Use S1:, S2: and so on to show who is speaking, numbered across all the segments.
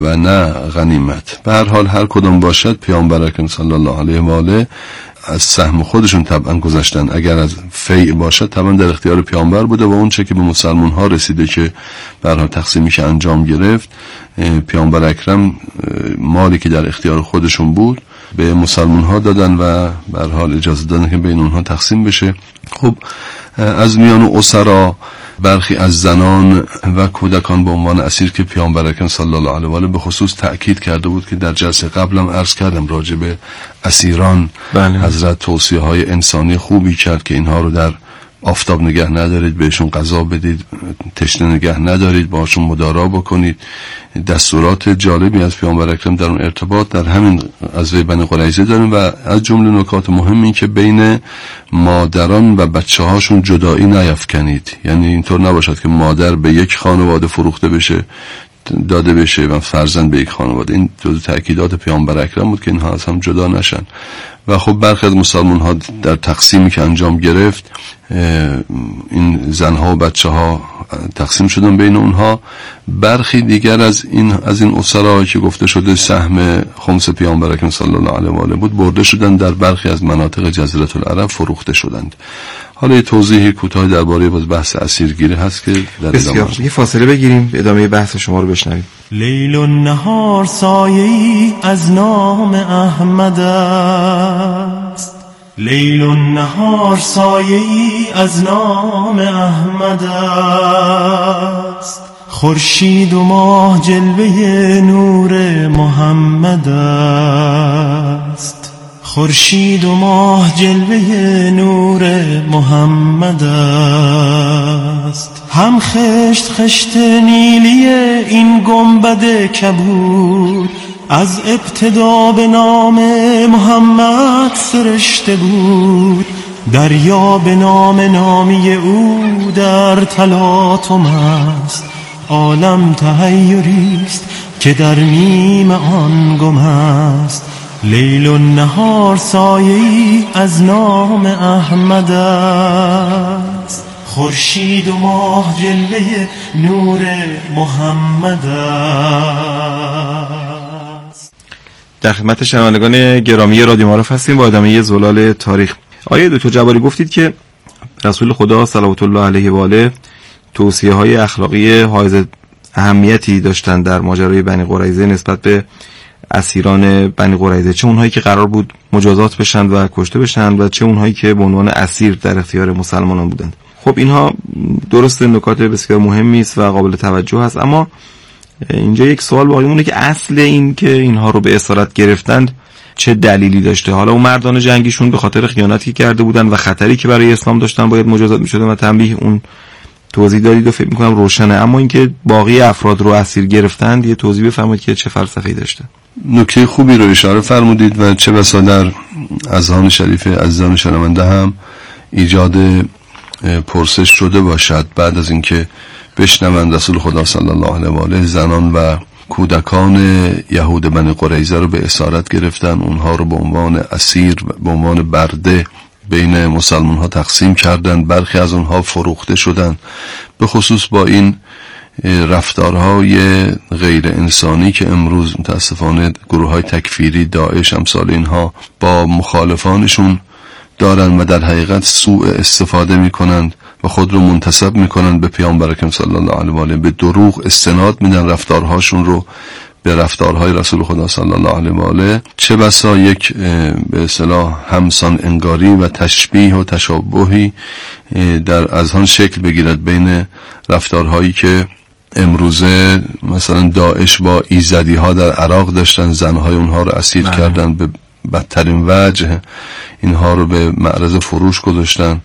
S1: و نه غنیمت. به هر حال هر کدام باشد پیامبر اکرم صلی الله علیه و آله از سهم خودشون طبعا گذاشتن. اگر از فیع باشد طبعا در اختیار پیامبر بوده و اون چه که به مسلمان ها رسیده که به هر حال تقسیمی که انجام گرفت، پیامبر اکرم مالی که در اختیار خودشون بود به مسلمان ها دادن و به هر حال اجازه دادن که بین اونها تقسیم بشه. خب از میان اسرا برخی از زنان و کودکان به عنوان اسیر که پیامبر اکرم صلی الله علیه و آله به خصوص تأکید کرده بود که در جلسه قبلم عرض کردم راجع به اسیران حضرت توصیه های انسانی خوبی کرد که اینها رو در آفتاب نگه ندارید، بهشون غذا بدید، تشنه نگه ندارید، باشون مدارا بکنید. دستورات جالبی از پیامبر اکرم در اون ارتباط در همین غزوه بنی قریظه داریم و از جمله نکات مهمی که بین مادران و بچه هاشون جدایی نیفکنید. یعنی اینطور نباشد که مادر به یک خانواده فروخته بشه، داده بشه و فرزند به یک خانواده. این جزو تأکیدات پیامبر اکرم بود که اینها از هم جدا نشن. و خب برخی از مسلمان ها در تقسیمی که انجام گرفت این زنها و بچه ها تقسیم شدن بین اونها. برخی دیگر از این اسرا که گفته شده سهم خمس پیامبر اکرم صلی الله علیه و آله بود برده شدن در برخی از مناطق جزیره العرب فروخته شدند. حالا یه توضیح کوتاه درباره بحث اسیرگیری هست که در
S2: بسیار. یه فاصله بگیریم ادامه بحث شما رو بشنویم.
S3: لیل و نهار سایه‌ای از نام احمد است، لیل و نهار سایه‌ای از نام احمد است، خورشید و ماه جلوه نور محمد است، خورشید و ماه جلوه نور محمد است، هم خشت خشت نیلی این گنبد کبود از ابتدا به نام محمد سرشته بود، دریا به نام نامی او در تلاطم است، عالم تحیریست که در میم آن گم است، لیل و نهار سایه‌ای از نام احمد است، خورشید و ماه جلوه نور محمد است.
S2: در خدمت شنوندگان گرامی رادیو معارف هستیم با ادامه زلال تاریخ. آیه دکتر جباری گفتید که رسول خدا صلوات الله علیه و آله توصیه های اخلاقی حائز اهمیتی داشتن در ماجرای بنی قریظه نسبت به اسیران بنی قریظه، چه اونهایی که قرار بود مجازات بشن و کشته بشن و چه اونهایی که به عنوان اسیر در اختیار مسلمانان بودند. خب اینها درست نکات بسیار مهمی است و قابل توجه است، اما اینجا یک سوال باقی مونده که اصل این که اینها رو به اسارت گرفتند چه دلیلی داشته؟ حالا اون مردان جنگیشون به خاطر خیانتی کرده بودن و خطری که برای اسلام داشتن باید مجازات می‌شدن و تنبیه اون توضیح دادید و فکر می‌کنم روشنه، اما اینکه باقی افراد رو اسیر گرفتند یه توضیح بفرمایید که چه فلسفه‌ای داشته.
S1: نکته خوبی رو اشاره فرمودید و چه بسا در اذهان شریف عزیزان شنونده هم ایجاد پرسش شده باشد بعد از اینکه بشنوند رسول خدا صلی الله علیه و آله زنان و کودکان یهود بنی قریظه رو به اسارت گرفتن، اونها رو به عنوان اسیر به عنوان برده بین مسلمان ها تقسیم کردند، برخی از اونها فروخته شدند. به خصوص با این رفتارهای غیر انسانی که امروز متاسفانه گروه های تکفیری داعش امثال اینها با مخالفانشون دارن و در حقیقت سوء استفاده میکنند و خود رو منتسب میکنند به پیامبر اکرم صلی الله علیه و آله، به دروغ استناد میدن رفتارهاشون رو به رفتارهای رسول خدا صلی الله علیه و آله. چه بسا یک به اصطلاح همسان انگاری و تشبیه و تشابهی در اذهان شکل بگیرد بین رفتارهایی که امروزه مثلا داعش با ایزدی ها در عراق داشتن، زنهای اونها رو اسیر کردن، به بدترین وجه اینها رو به معرض فروش گذاشتن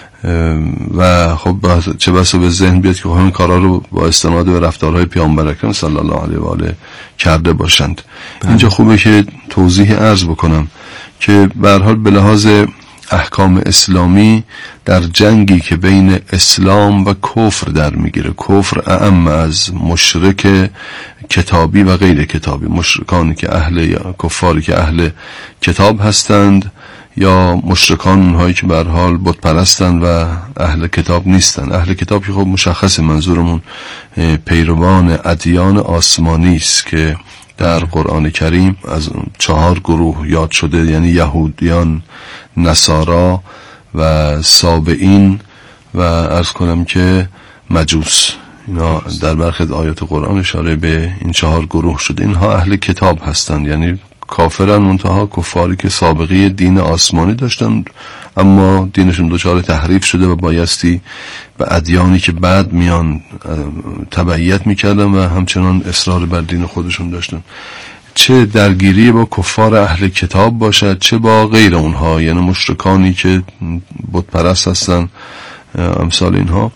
S1: و خب چه بسا به ذهن بیاد که همین کارا رو با استناد به رفتارهای پیامبر اکرم صلی الله علیه و آله کرده باشند. اینجا خوبه که توضیح عرض بکنم که به هر حال به لحاظ احکام اسلامی در جنگی که بین اسلام و کفر در میگیره، کفر اعم از مشرک کتابی و غیر کتابی، مشرکانی که کفاری که اهل کتاب هستند یا مشرکان، اونهایی که به هر حال بت پرستن و اهل کتاب نیستن. اهل کتاب که خب مشخص منظورمون پیروان ادیان آسمانی است که در قرآن کریم از 4 گروه یاد شده، یعنی یهودیان، نصارا و سابئین و عرض کنم که مجوس. اینا در برخی آیات قرآن اشاره به این 4 گروه شده. اینها اهل کتاب هستند، یعنی کافرن، منتها کفاری که سابقه دین آسمانی داشتن اما دینشون دچار تحریف شده و بایستی به ادیانی که بعد میان تبعیت میکردن و همچنان اصرار بر دین خودشون داشتن. چه درگیری با کفار اهل کتاب باشد چه با غیر اونها، یعنی مشرکانی که بت پرست هستن امثال اینها،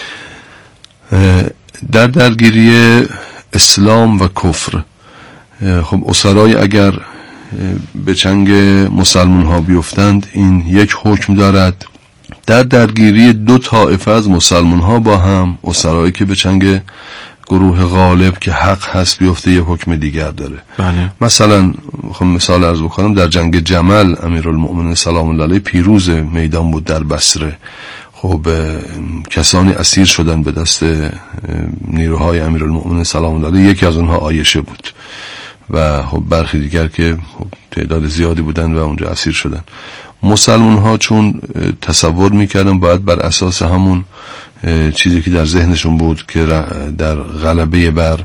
S1: در درگیری اسلام و کفر، خب اسرای اگر به چنگ مسلمان ها بیفتند این یک حکم دارد. در درگیری 2 طایفه از مسلمان ها با هم، اسرایی که به چنگ گروه غالب که حق هست بیفته یه حکم دیگر داره.
S2: بله.
S1: مثلا خب مثال عرض بکنم، در جنگ جمل امیرالمؤمنین سلام الله علیه پیروز میدان بود در بصره. خب کسانی اسیر شدن به دست نیروهای امیرالمؤمنین سلام الله علیه، یکی از اونها عایشه بود و خب برخی دیگر که خب تعداد زیادی بودن و اونجا اسیر شدن. مسلمان ها چون تصور میکردن باید بر اساس همون چیزی که در ذهنشون بود که در غلبه بر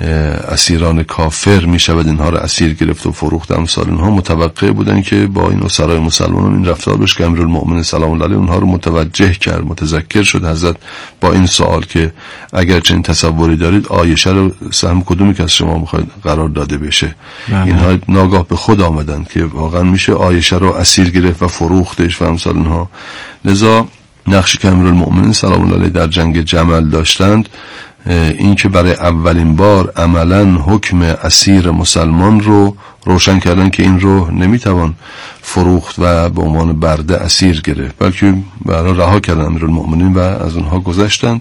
S1: اسیران کافر میشود اینها رو اسیر گرفت و فروخت امثال اینها، متوقع بودن که با این اسرای مسلمانان این رفتار بشه که امیرالمؤمنین سلام الله علیه اونها رو متوجه کرد. متذکر شد حضرت با این سوال که اگر چنین تصوری دارید عایشه رو سهم کدومی که از شما میخواید قرار داده بشه؟ اینها ناگاه به خود آمدن که واقعا میشه عایشه رو اسیر گرفت و فروختش و امثال اینها. لذا نقشی که امیرالمؤمنین سلام الله علیه در جنگ جمل داشتند این که برای اولین بار عملاً حکم اسیر مسلمان رو روشن کردن که این رو نمیتوان فروخت و به عنوان برده اسیر گرفت، بلکه برای رها کردن امیرالمؤمنین و از اونها گذشتن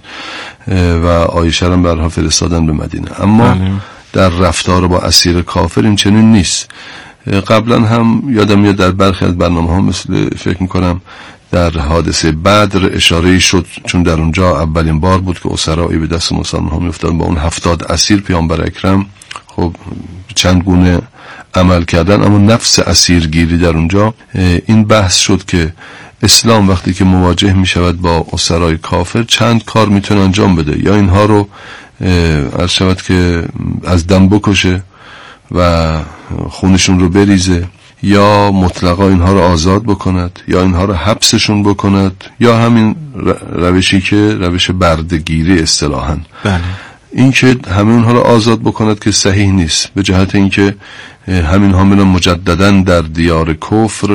S1: و عایشه را برها فرستادن به مدینه. اما در رفتار با اسیر کافر این چنین نیست. قبلا هم یادم میاد در برخی از برنامه‌ها مثل فکر میکنم در حادثه بدر اشاره شد، چون در اونجا اولین بار بود که اسرایی به دست مسلمان ها میافتادن. با اون 70 اسیر پیامبر اکرم خب چند گونه عمل کردن، اما نفس اسیرگیری در اونجا این بحث شد که اسلام وقتی که مواجه میشود با اسرای کافر چند کار میتونه انجام بده. یا اینها رو عرض شود که از دم بکشه و خونشون رو بریزه، یا مطلقا اینها رو آزاد بکند، یا اینها رو حبسشون بکند، یا همین روشی که روش بردگیری اصطلاحاً.
S2: بله.
S1: این که همه اونها رو آزاد بکند که صحیح نیست، به جهت اینکه همین ها میرن مجدداً در دیار کفر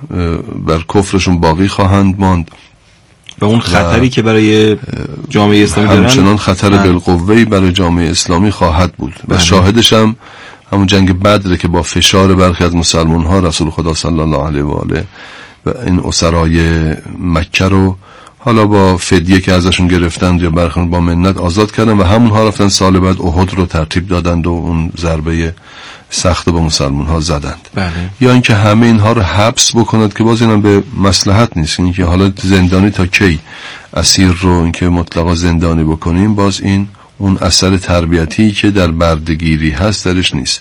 S1: بر کفرشون باقی خواهند ماند
S2: و اون خطری که برای جامعه اسلامی دارن
S1: همچنان خطر بالقوه‌ای برای جامعه اسلامی خواهد بود. و شاهدش هم همون جنگ بدر که با فشار برخی از مسلمان ها رسول خدا صلی الله علیه و آله و این اسرای مکه رو حالا با فدیه که ازشون گرفتند یا برخی با منت آزاد کردن و همونها رفتن سال بعد احد رو ترتیب دادند و اون ضربه سخت به مسلمان ها زدند.
S2: بله.
S1: یا اینکه همه اینها رو حبس بکند که باز اینم به مصلحت نیست، اینکه حالا زندانی تا کی اسیر رو اینکه مطلقا زندانی بکنیم، باز این اون اثر تربیتی که در بردگیری هست درش نیست.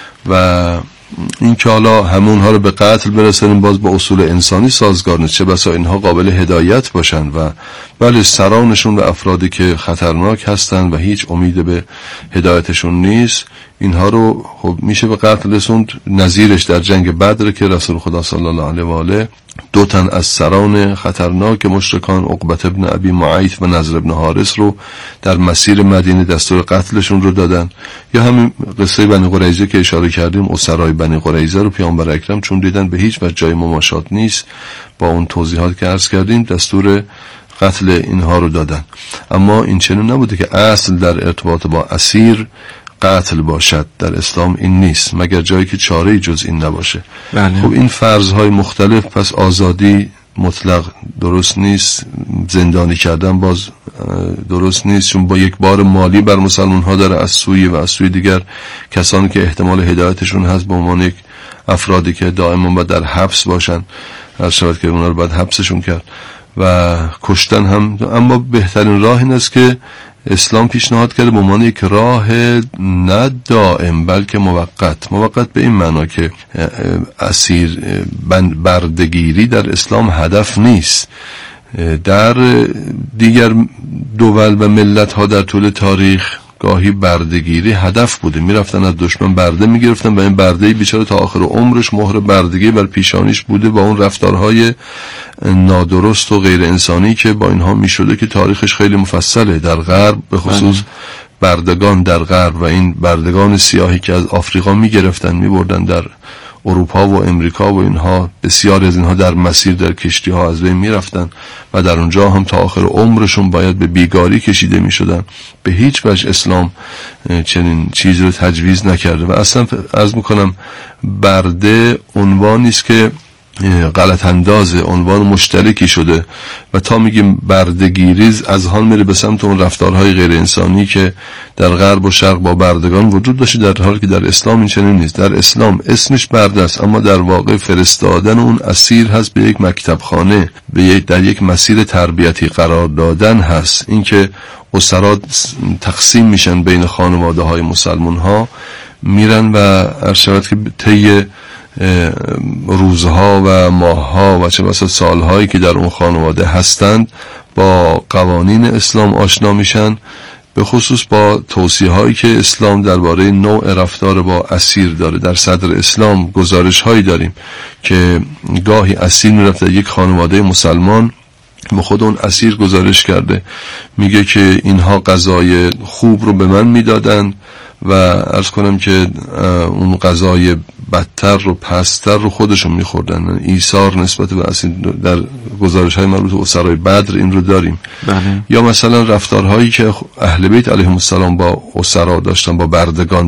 S1: و این که حالا همونها رو به قتل برسانیم باز با اصول انسانی سازگار نیست، چه بسا اینها قابل هدایت باشن و بله سرانشون و افرادی که خطرناک هستن و هیچ امید به هدایتشون نیست، اینها رو خب میشه به قتل رسوند. نظیرش در جنگ بدر که رسول خدا صلی الله علیه و آله 2 تن از سران خطرناک مشرکان عقبه ابن ابی معیط و نضر ابن حارث رو در مسیر مدینه دستور قتلشون رو دادن. یا همین قصه بنی قریظه که اشاره کردیم، اسرای بنی قریظه رو پیامبر اکرم چون دیدن به هیچ وجه جای مماشات نیست با اون توضیحات که عرض کردیم دستور قتل اینها رو دادن. اما این چنین نبوده که اصل در ارتباط با اسیر قتل باشد، در اسلام این نیست مگر جایی که چاره‌ای جز این نباشه.
S2: بله.
S1: خب این فرض‌های مختلف، پس آزادی مطلق درست نیست، زندانی کردن باز درست نیست، چون با یک بار مالی بر مسلمان ها داره از سوی و از سوی دیگر کسانی که احتمال هدایتشون هست به عنوان یک افرادی که دائما باید در حبس باشن. هر شود که اونا رو باید حبسشون کرد و کشتن هم. اما بهترین راه این است که اسلام پیشنهاد کرده به عنوان یک راه نه دائم بلکه موقت به این معنا که اسیر بردگیری در اسلام هدف نیست. در دیگر دول و ملت ها در طول تاریخ گاهی بردگیری هدف بوده، میرفتن از دشمن برده میگرفتن و این برده بیچاره تا آخر عمرش مهر بردگی بر پیشانیش بوده با اون رفتارهای نادرست و غیر انسانی که با اینها میشده که تاریخش خیلی مفصله. در غرب به خصوص بردگان در غرب و این بردگان سیاهی که از آفریقا میگرفتن میبردن در اروپا و امریکا و اینها، بسیاری از اینها در مسیر در کشتی ها از بین میرفتن و در اونجا هم تا آخر عمرشون باید به بیگاری کشیده میشدن. به هیچ وجه اسلام چنین چیزی رو تجویز نکرده و اصلا عرض میکنم برده عنوانی است که غلط اندازه، عنوان مشترکی شده و تا میگیم بردگیری از حال میره به سمت اون رفتارهای غیر انسانی که در غرب و شرق با بردگان وجود داشته، در حالی که در اسلام این چنین نیست. در اسلام اسمش برده است اما در واقع فرستادن اون اسیر هست به یک مکتب خانه، در یک مسیر تربیتی قرار دادن هست. این که اسرا تقسیم میشن بین خانواده های مسلمان ها، میرن و ارشد که طی روزها و ماهها و چه بسا سالهایی که در اون خانواده هستند با قوانین اسلام آشنا میشن، به خصوص با توصیه هایی که اسلام درباره نوع رفتار با اسیر داره. در صدر اسلام گزارش هایی داریم که گاهی اسیر میرفت در یک خانواده مسلمان، به خود اون اسیر گزارش کرده، میگه که اینها غذای خوب رو به من میدادن و عرض کنم که اون غذای بدتر و پستر رو خودشون میخوردن، ایثار نسبت به اسیر. در گزارش های مربوط به اسرای بدر این رو داریم.
S2: بله.
S1: یا مثلا رفتارهایی که اهل بیت علیهم السلام با اسرا داشتن، با بردگان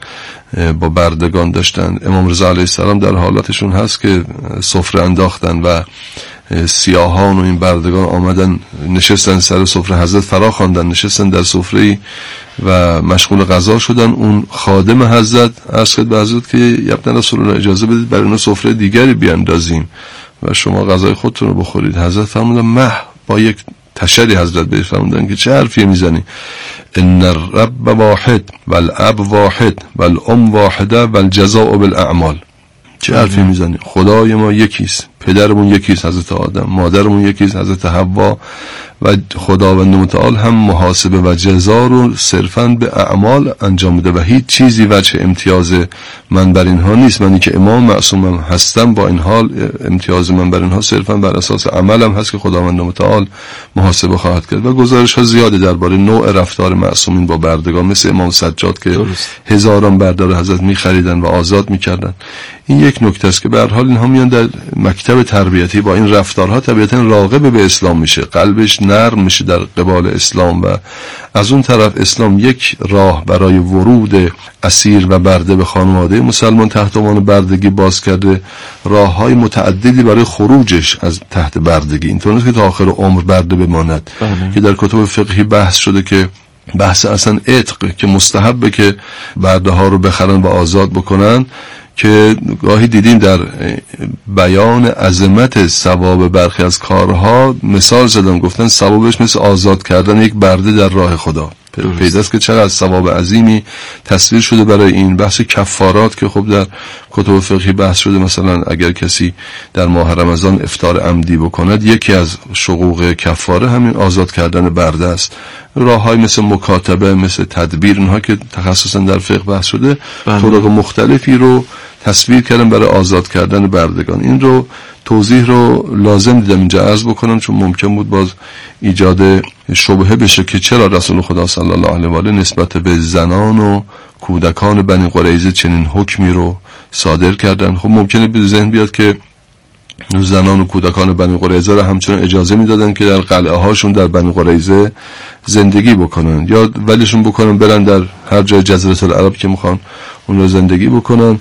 S1: داشتن. امام رضا علیه السلام در حالاتشون هست که سفره انداختن و سیاهان و این بردگان آمدن نشستن سر سفره، حضرت فرا خواندن، نشستن در سفره و مشغول غذا شدن. اون خادم حضرت عرض کرد به حضرت که یبن رسول الله اجازه بدید برای اون سفره دیگری بیاندازیم و شما غذای خودتون رو بخورید. حضرت فرمودن با یک تشری حضرت بهش فرمودن که چه حرفی میزنی؟ ان الرب واحد والاب واحد والام واحده والجزاء بالاعمال. چه حرفی میزنی؟ خدای ما یکیست، پدرمون یکیست حضرت آدم، مادرمون یکیست حضرت حوا و خداوند متعال هم محاسبه و جزا رو صرفاً به اعمال انجام میده و هیچ چیزی وجه امتیاز من بر اینها نیست. منی که امام معصومم هستم با این حال امتیاز من بر اینها صرفاً بر اساس عملم هست که خداوند متعال محاسبه خواهد کرد. و گزارش ها زیاده درباره نوع رفتار معصومین با بردگان، مثل امام سجاد که هزاران بردار حضرت میخریدن و آزاد میکردن. این یک نکته است که به هر حال اینها میان در مکتب تربیتی با این رفتارها طبیعتاً راغب به اسلام میشه، قلبش نرم میشه در قبال اسلام و از اون طرف اسلام یک راه برای ورود اسیر و برده به خانواده مسلمان تحت عنوان بردگی باز کرده، راههای متعددی برای خروجش از تحت بردگی. اینطور نیست که تا آخر عمر برده بماند که در کتب فقهی بحث شده که بحث اصلا عتق که مستحبه که برده ها رو بخرن و آزاد بکنن، که گاهی دیدیم در بیان عظمت ثواب برخی از کارها مثال زدن، گفتن ثوابش مثل آزاد کردن یک برده در راه خدا. پیداست که چقدر ثواب عظیمی تصویر شده برای این. بحث کفارات که خب در کتب فقهی بحث شده، مثلا اگر کسی در ماه رمضان افطار عمدی بکند یکی از شقوق کفاره همین آزاد کردن برده است. راههای مثل مکاتبه، مثل تدبیر، اینها که تخصصا در فقه بحث شده، طرق مختلفی رو تصویر کردن برای آزاد کردن بردگان. این رو توضیح رو لازم دیدم اینجا عرض بکنم چون ممکن بود باز ایجاد شبهه بشه که چرا رسول خدا صلی الله علیه و آله نسبت به زنان و کودکان بنی قریظه چنین حکمی رو صادر کردن. خب ممکنه به ذهن بیاد که زنان و کودکان بنی قریظه را همچنان اجازه میدادن که در قلعه هاشون در بنی قریظه زندگی بکنن یا ولیشون بکنن برن در هر جای جزیره العرب که میخوان اون رو زندگی بکنن.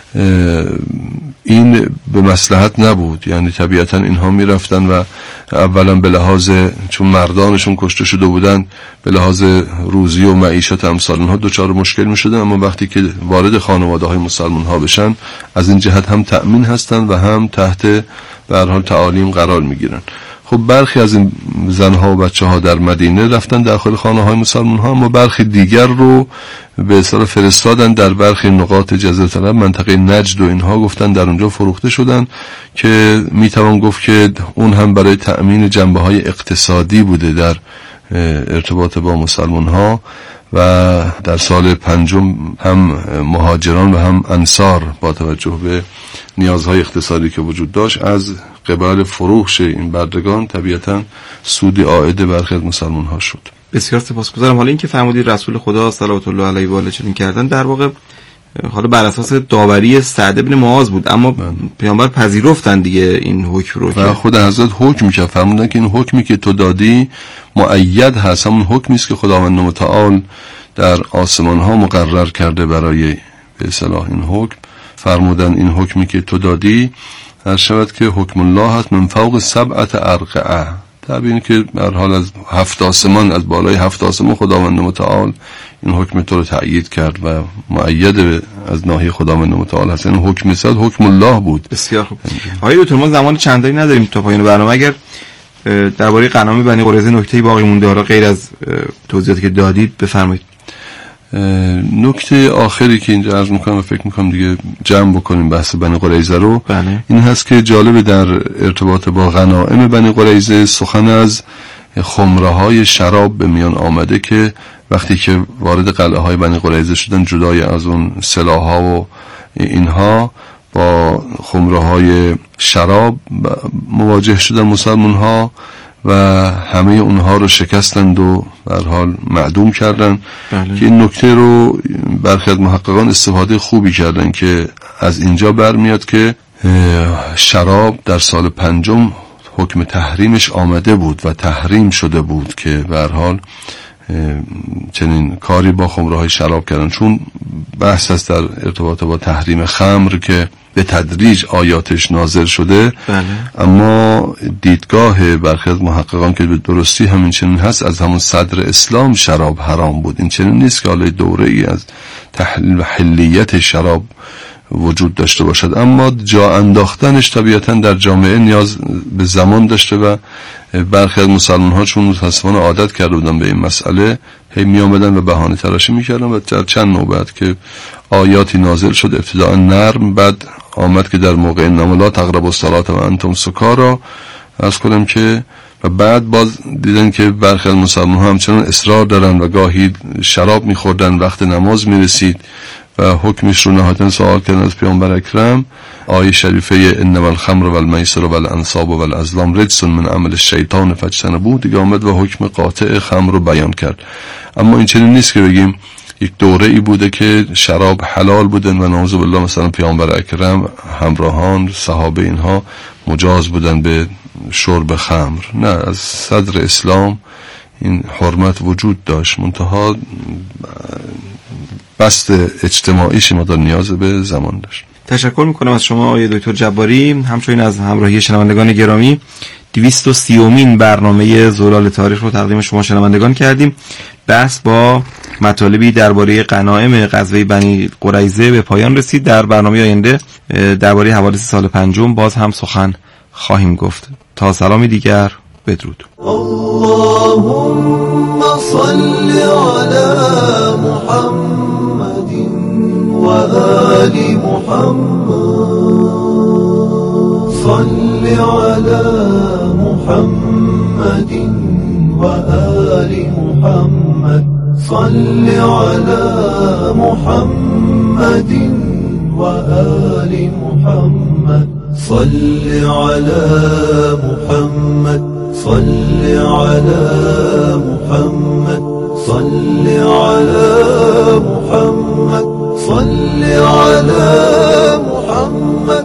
S1: این به مصلحت نبود. یعنی طبیعتا اینها میرفتن و اولا به لحاظ چون مردانشون کشته شده بودن به لحاظ روزی و معیشت امثال اونها دچار مشکل میشدن، اما وقتی که وارد خانواده های مسلمان ها بشن از این جهت هم تأمین هستن و هم تحت به هر حال تعالیم قرار میگیرن. خب برخی از این زنها و بچه ها در مدینه رفتن داخل خانه های مسلمان ها، اما برخی دیگر رو به اصطلاح فرستادن در برخی نقاط جزیره العرب، منطقه نجد و اینها، گفتن در اونجا فروخته شدن که میتوان گفت که اون هم برای تأمین جنبه های اقتصادی بوده در ارتباط با مسلمان ها. و در سال 5 هم مهاجران و هم انصار با توجه به نیازهای اقتصادی که وجود داشت از قبال فروش این بردگان طبیعتا سودی عائد برخی از مسلمان ها شد.
S2: بسیار سپاسگزارم. حالا این که فرمودید رسول خدا صلوات الله علیه و آله چنین کردن، در واقع حالا بر اساس داوری سعد بن معاذ بود، اما پیامبر پذیرفتن دیگه این حکم رو
S1: و خود حضرت حکم کرد، فرمودن که این حکمی که تو دادی مؤید هست، همون حکمی است که خداوند متعال در آسمان ها مقرر کرده برای به اصطلاح این حکم. فرمودن این حکمی که تو دادی هر شود که حکم الله هست من فوق 7 ارقعه، طبیعی که در حال از 7 آسمان، از بالای 7 آسمان خداوند متعال این حکم تو رو تأیید کرد و مؤید از ناحیه خداوند متعال هست. این حکم صد حکم الله بود.
S2: بسیار خوب. آقای دکتر ما زمان چندانی نداریم تا پایان برنامه، اگر درباره غنایم بنی قریظه نکته‌ای باقی مونده حالا غیر از توضیحاتی که دادید بفرمایید.
S1: نکته آخری که اینجا عرض میکنم و فکر میکنم دیگه جمع بکنیم بحث بنی قریظه رو،
S2: بله.
S1: این هست که جالب در ارتباط با غنایم بنی قریظه سخن از خمره های شراب به میان آمده که وقتی که وارد قلعه های بنی قریظه شدن جدای از اون سلاح ها و اینها با خمره های شراب مواجه شدن مسلمان ها و همه اونها رو شکستند و به هر حال معدوم کردن.
S2: بله.
S1: که این نکته رو برخی از محققان استفاده خوبی کردن که از اینجا برمیاد که شراب در سال 5 حکم تحریمش آمده بود و تحریم شده بود که به هر حال چنین کاری با خمره های شراب کردن، چون بحث هست در ارتباط با تحریم خمر که به تدریج آیاتش نازل شده.
S2: بله.
S1: اما دیدگاه برخی از محققان که به درستی همین چنین هست، از همون صدر اسلام شراب حرام بود. این چنین نیست که حالا دوره ای از تحلیل و حلیت شراب وجود داشته باشد، اما جا انداختنش طبیعتا در جامعه نیاز به زمان داشته و برخی از مسلمان ها چون متاسفانه عادت کرده بودن به این مسئله هی می آمدن و بهانه تراشی می کردن و در چند نوبت که آیاتی نازل شد ابتداء نرم، بعد آمد که در موقع نمالا تقربوا الصلاة و انتم سکارا از کنم که و بعد باز دیدن که برخی از مسلمان ها همچنان اصرار دارن و گاهی شراب می خوردن وقت نماز می رسید و حکمش رو نهایتاً سوال کردن از پیامبر اکرم. آیه شریفه انما الخمر والمیسر والانصاب والازلام رجس من عمل الشیطان فاجتنبوه دیگه آمد و حکم قاطع خمر رو بیان کرد. اما این چنین نیست که بگیم یک دوره ای بوده که شراب حلال بودن و نعوذ بالله مثلا پیامبر اکرم همراهان صحابه اینها مجاز بودن به شرب خمر. نه، از صدر اسلام این حرمت وجود داشت، منتها بست اجتماعیش مدار نیاز به زمان داشت.
S2: تشکر میکنم از شما آقای دکتر جباری، همچنین از همراهی شنوندگان گرامی. 230مین برنامه زلال تاریخ رو تقدیم شما شنوندگان کردیم. بحث با مطالبی درباره غنایم غزوه بنی قریظه به پایان رسید. در برنامه آینده درباره حوادث سال 5 باز هم سخن خواهیم گفت. تا سلامی دیگر، بدرود.
S4: اللهم صل على محمد و آل محمد، صل على محمد و آل محمد، صل على محمد و آل محمد، صل على محمد، صل على محمد، صل على محمد، صل على محمد.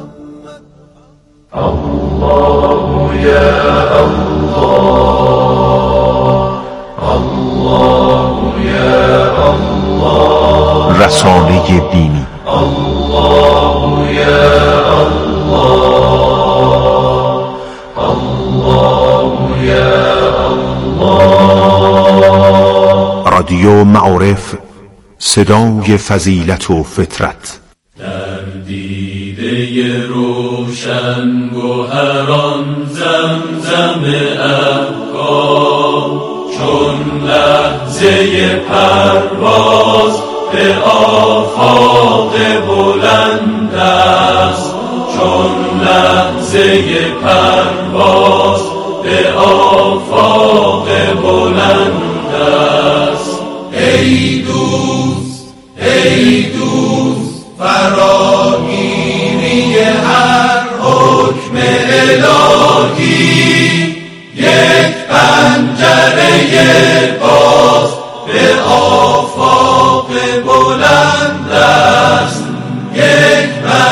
S4: الله يا الله، الله يا الله.
S5: رسانه رحیمی.
S4: الله یا الله، الله یا الله.
S5: رادیو معارف، صدای فضیلت و فطرت.
S4: در دیده روشن گوهران زمزم افکار، چون لحظه پرواز به آفاق بلند است، چون لحظه پرواز به آفاق بلند است. ای دوست، ای دوست، فراگیری هر حکم الهی، یک پنجره باز به آفاق بلند است، یک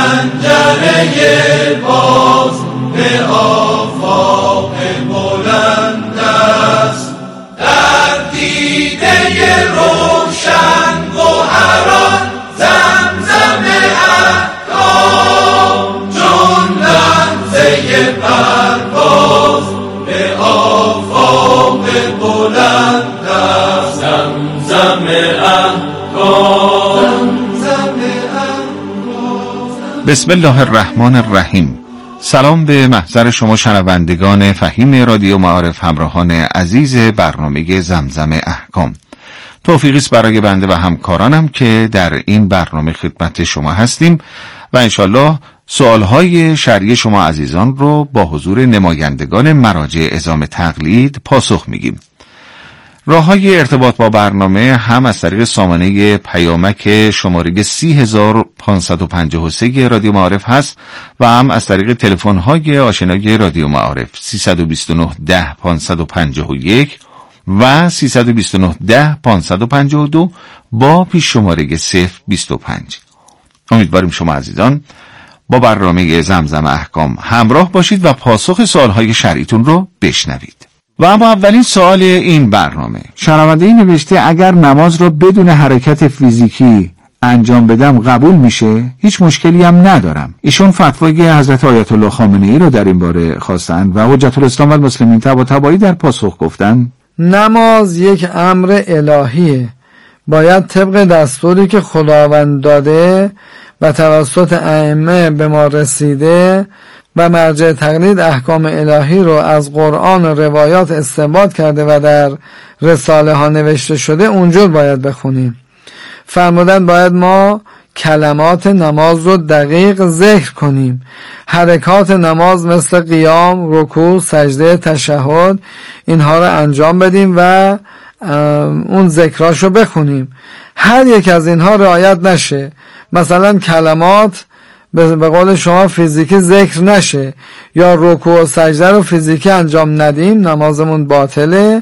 S4: پنجره باز به آفاق بلند است. در دیده روشن گوهران زمزم احکام، چون لحظه پرواز به آفاق بلند است. زمزم احکام، زمزم احکام.
S6: بسم الله الرحمن الرحیم. سلام به محضر شما شنوندگان فهیم رادیو معارف، همراهان عزیز برنامه زمزم احکام. توفیقی است برای بنده و همکارانم که در این برنامه خدمت شما هستیم و انشالله سوالهای شرعی شما عزیزان رو با حضور نمایندگان مراجع عظام تقلید پاسخ میگیم. راه‌های ارتباط با برنامه هم از طریق سامانه پیامک شماره 30553 رادیو معارف هست و هم از طریق تلفن‌های آشنای رادیو معارف 329 10 551 و 329 10 552 با پیش شماره 025. امیدواریم شما عزیزان با برنامه زمزم احکام همراه باشید و پاسخ سوالهای شرعیتون رو بشنوید. و اما اولین سوال این برنامه، شنونده این نوشته اگر نماز رو بدون حرکت فیزیکی انجام بدم قبول میشه؟ هیچ مشکلی هم ندارم. ایشون فتوای حضرت آیت الله خامنه ای رو در این باره خواستند و حجت الاسلام و المسلمین طباطبایی در پاسخ گفتند
S7: نماز یک امر الهیه، باید طبق دستوری که خداوند داده و توسط ائمه به ما رسیده و مرجع تقلید احکام الهی رو از قرآن و روایات استنباط کرده و در رساله ها نوشته شده اونجور باید بخونیم. فرمودن باید ما کلمات نماز رو دقیق ذکر کنیم، حرکات نماز مثل قیام، رکوع، سجده، تشهد اینها رو انجام بدیم و اون ذکراش رو بخونیم. هر یک از اینها رعایت نشه، مثلا کلمات به قول شما فیزیکی ذکر نشه یا رکوع و سجده رو فیزیکی انجام ندیم، نمازمون باطله.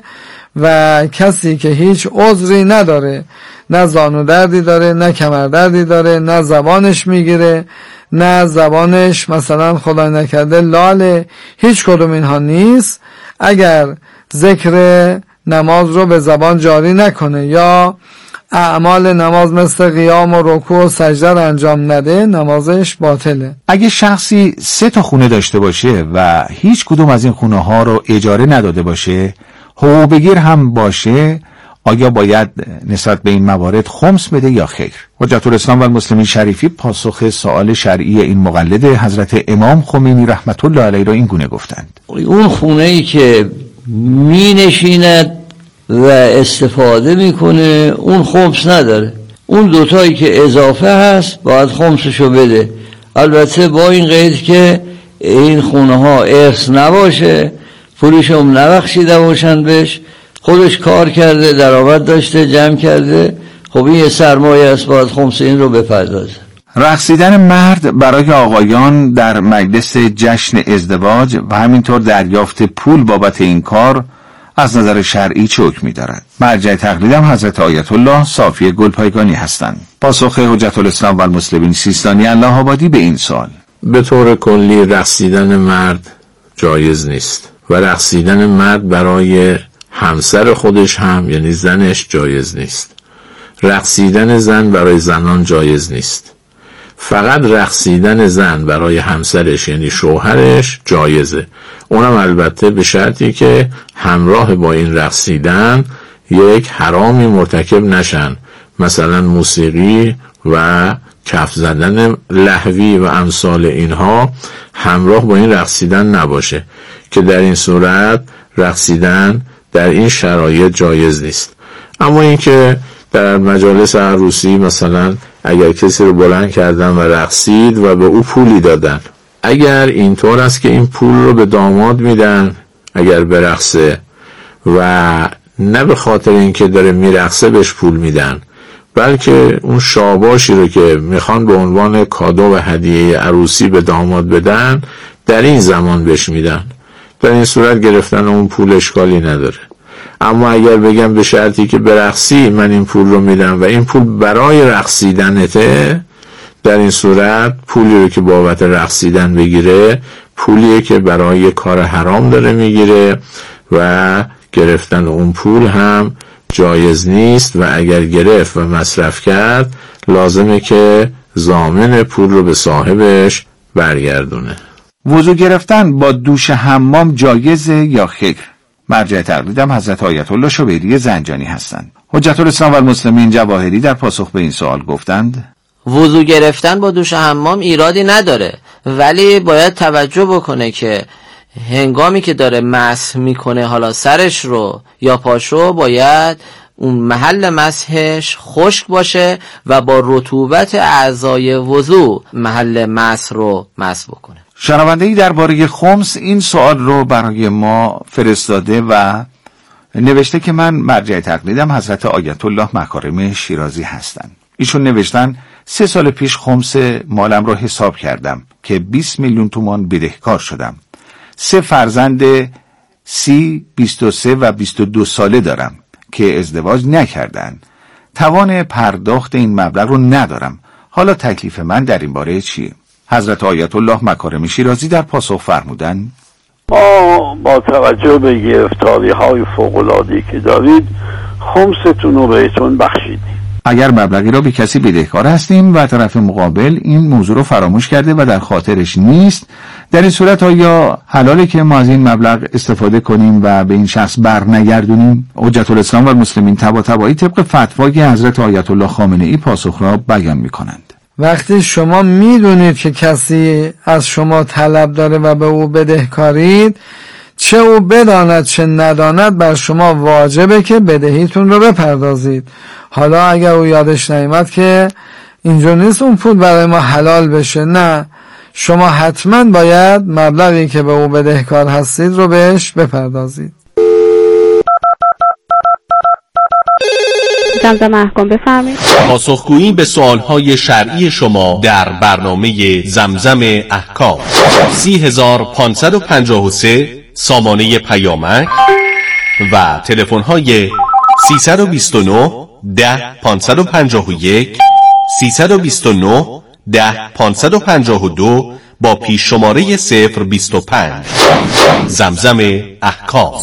S7: و کسی که هیچ عذری نداره، نه زانو دردی داره، نه کمر دردی داره، نه زبانش میگیره، نه زبانش مثلا خدای نکرده لاله، هیچ کدوم اینها نیست، اگر ذکر نماز رو به زبان جاری نکنه یا اعمال نماز مثل قیام و رکوع و سجده رو انجام نده، نمازش باطله.
S6: اگه شخصی 3 خونه داشته باشه و هیچ کدوم از این خونه ها رو اجاره نداده باشه، حقوق بگیر هم باشه، آیا باید نسبت به این موارد خمس بده یا خیر؟ حجت الاسلام و المسلمین شریفی پاسخ سوال شرعی این مقلد حضرت امام خمینی رحمت الله علیه را این گونه گفتند:
S8: اون خونه‌ای که می نشیند و استفاده میکنه اون خمس نداره، اون دوتایی که اضافه هست باید خمسشو بده، البته با این قید که این خونه ها ارث نباشه، پولشو نبخشیده باشن بهش، خودش کار کرده، درآمد داشته، جمع کرده، خب این سرمایه است، باید خمس این رو بپردازه.
S6: رقصیدن مرد برای آقایان در مجلس جشن ازدواج و همینطور دریافت پول بابت این کار از نظر شرعی چه حکمی دارد؟ مرجع تقلیدم حضرت آیت الله صافی گلپایگانی هستند. پاسخ حجت الاسلام و المسلمین سیستانی الله آبادی به این سوال:
S9: به طور کلی رقصیدن مرد جایز نیست و رقصیدن مرد برای همسر خودش هم یعنی زنش جایز نیست. رقصیدن زن برای زنان جایز نیست. فقط رقصیدن زن برای همسرش یعنی شوهرش جایزه. اونم البته به شرطی که همراه با این رقصیدن یک حرامی مرتکب نشن، مثلا موسیقی و کف زدن لهوی و امثال اینها همراه با این رقصیدن نباشه، که در این صورت رقصیدن در این شرایط جایز نیست. اما اینکه در مجالس عروسی مثلا اگر کسی رو بلند کردن و رقصید و به او پولی دادن، اگر اینطور است که این پول رو به داماد میدن اگر برقصه و نه به خاطر اینکه داره میرقصه بهش پول میدن، بلکه اون شاباشی رو که میخوان به عنوان کادو و هدیه عروسی به داماد بدن در این زمان بهش میدن، در این صورت گرفتن اون پول اشکالی نداره. اما اگر بگم به شرطی که برقصی من این پول رو میدم و این پول برای رقصیدنته، در این صورت پولی رو که بابت رقصیدن بگیره پولیه که برای کار حرام داره میگیره و گرفتن اون پول هم جایز نیست و اگر گرفت و مصرف کرد لازمه که ضامن پول رو به صاحبش برگردونه.
S6: وضو گرفتن با دوش حمام جایزه یا خیر؟ مرجع تقلیدم حضرت آیت الله شبیری زنجانی هستند. حجت الاسلام و المسلمین جواهری در پاسخ به این سوال گفتند
S10: وضو گرفتن با دوش حمام ایرادی نداره، ولی باید توجه بکنه که هنگامی که داره مسح میکنه حالا سرش رو یا پاشو، باید اون محل مسحش خشک باشه و با رطوبت اعضای وضو محل مسح رو مسح بکنه.
S6: شنونده‌ای درباره خمس این سوال رو برای ما فرستاده و نوشته که من مرجع تقلیدم حضرت آیت الله مکارم شیرازی هستند. ایشون نوشتن 3 سال پیش خمس مالم رو حساب کردم که 20 میلیون تومان بدهکار شدم. 3 فرزند 30, 23 و 22 ساله دارم که ازدواج نکردن. توان پرداخت این مبلغ رو ندارم. حالا تکلیف من در این باره چیه؟ حضرت آیت الله مکارم شیرازی در پاسخ فرمودند
S11: ما با توجه به گرفتاری‌های فوق‌العاده‌ای که دارید خمستون رو بهتون بخشیدیم.
S6: اگر مبلغی را به کسی بدهکار هستیم و طرف مقابل این موضوع رو فراموش کرده و در خاطرش نیست، در این صورت آیا حلاله که ما از این مبلغ استفاده کنیم و به این شخص برنگردونیم؟ حجت الاسلام و المسلمین طباطبایی طبق فتوای حضرت آیت الله خامنه‌ای پاسخ را بیان می‌کنند.
S7: وقتی شما میدونید که کسی از شما طلب داره و به او بدهکارید، چه او بداند چه نداند بر شما واجبه که بدهیتون رو بپردازید. حالا اگر او یادش نیامد که اینجور نیست اون پول برای ما حلال بشه، نه، شما حتما باید مبلغی که به او بدهکار هستید رو بهش بپردازید.
S12: زمزم محکم بفرمایید.
S13: پاسخگویی به سوالهای شرعی شما در برنامه زمزم احکام 30553 سامانه پیامک و تلفن‌های 329 10 551 329 10 552 با پیش شماره 025. زمزم احکام.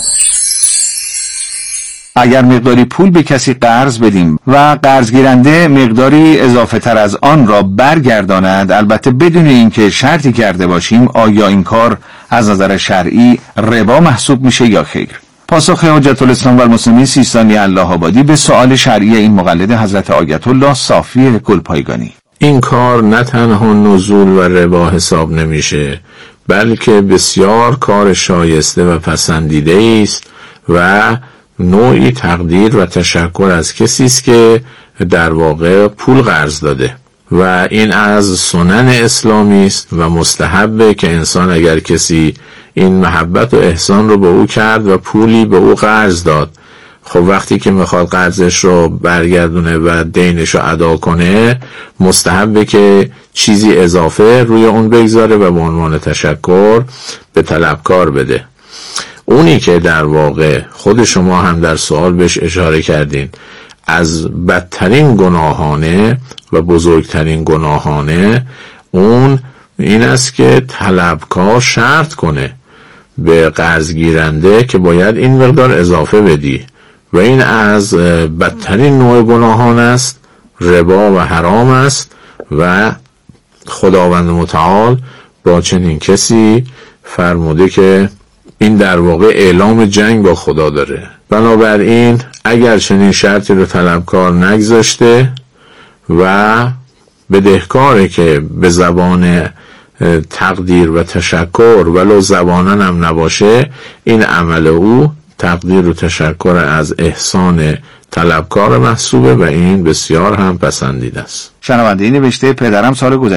S6: اگر مقداری پول به کسی قرض بدیم و قرض گیرنده مقداری اضافه تر از آن را برگرداند، البته بدون اینکه شرطی کرده باشیم، آیا این کار از نظر شرعی ربا محسوب میشه یا خیر؟ پاسخ حجت الاسلام و المسلمین سیستانی الله آبادی به سوال شرعی این مقلد حضرت آیت الله صافی گلپایگانی:
S9: این کار نه تنها نزول و ربا حساب نمیشه، بلکه بسیار کار شایسته و پسندیده است و نوعی تقدیر و تشکر از کسی است که در واقع پول قرض داده و این از سنن اسلامی است و مستحبه که انسان اگر کسی این محبت و احسان رو به او کرد و پولی به او قرض داد، خب وقتی که میخواد قرضش رو برگردونه و دینش رو ادا کنه، مستحبه که چیزی اضافه روی اون بگذاره و به عنوان تشکر به طلبکار بده. اونی که در واقع خود شما هم در سوال بهش اشاره کردین از بدترین گناهانه و بزرگترین گناهانه، اون این است که طلبکار شرط کنه به قرض گیرنده که باید این مقدار اضافه بدی و این از بدترین نوع گناهان است، ربا و حرام است و خداوند متعال با چنین کسی فرموده که این در واقع اعلام جنگ با خدا داره. بنابراین اگر چنین شرطی رو طلبکار نگذاشته و بدهکاره که به زبان تقدیر و تشکر ولو زبانن هم نباشه، این عمل او تقدیر و تشکر از احسان طلبکار محسوبه و این بسیار هم پسندیده است.
S6: شنونده این نوشته: پدرم سال گذشته